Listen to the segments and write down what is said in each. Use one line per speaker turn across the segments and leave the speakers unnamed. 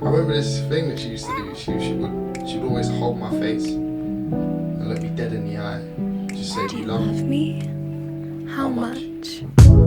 remember this thing that she used to do. She would always hold my face and look me dead in the eye. Just say,
Do
"You
you
love
love
me."
me? How
much?
much?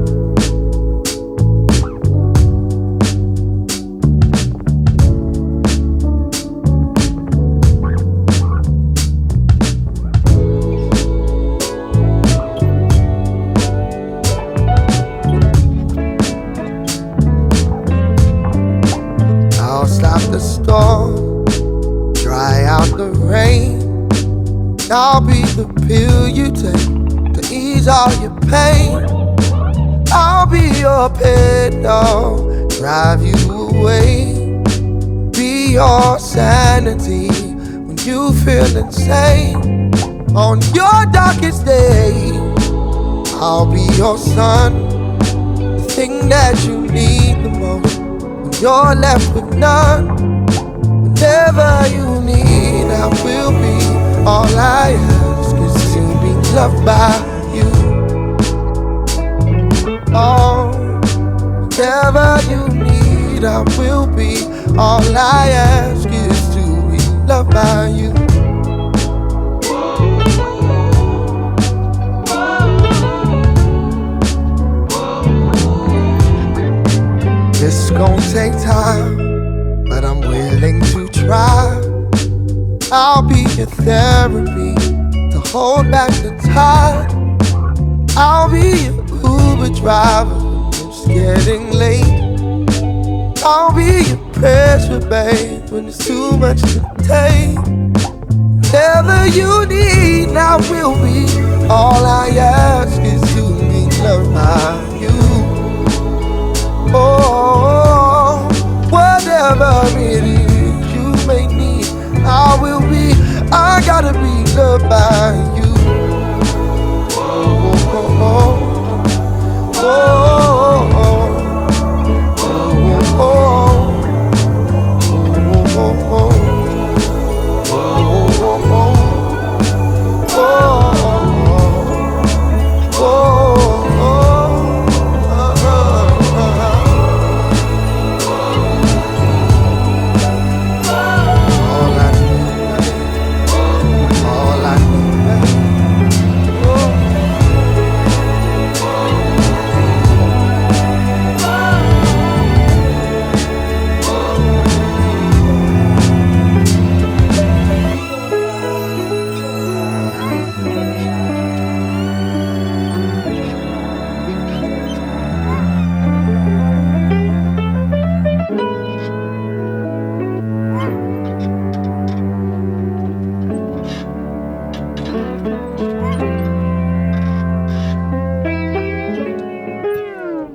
I'll stop the storm, dry out the rain. I'll be the pill you take to ease all your pain. I'll be your pet dog, drive you away. Be your sanity when you feel insane. On your darkest day, I'll be your sun, the thing that you need the most when you're left with none. Whatever you need, I will be. All I ask is to be loved by you. Oh, whatever you need, I will be. All I ask is to be loved by you. It's gonna take time, but I'm willing to try. I'll be your therapy to hold back the tide. I'll be your Uber driver when it's getting late. I'll be your pressure, babe, when it's too much to take. Whatever you need, I will be. All I ask is to be loved by you. Oh, whatever it is you may need, I will be. I gotta be loved by you.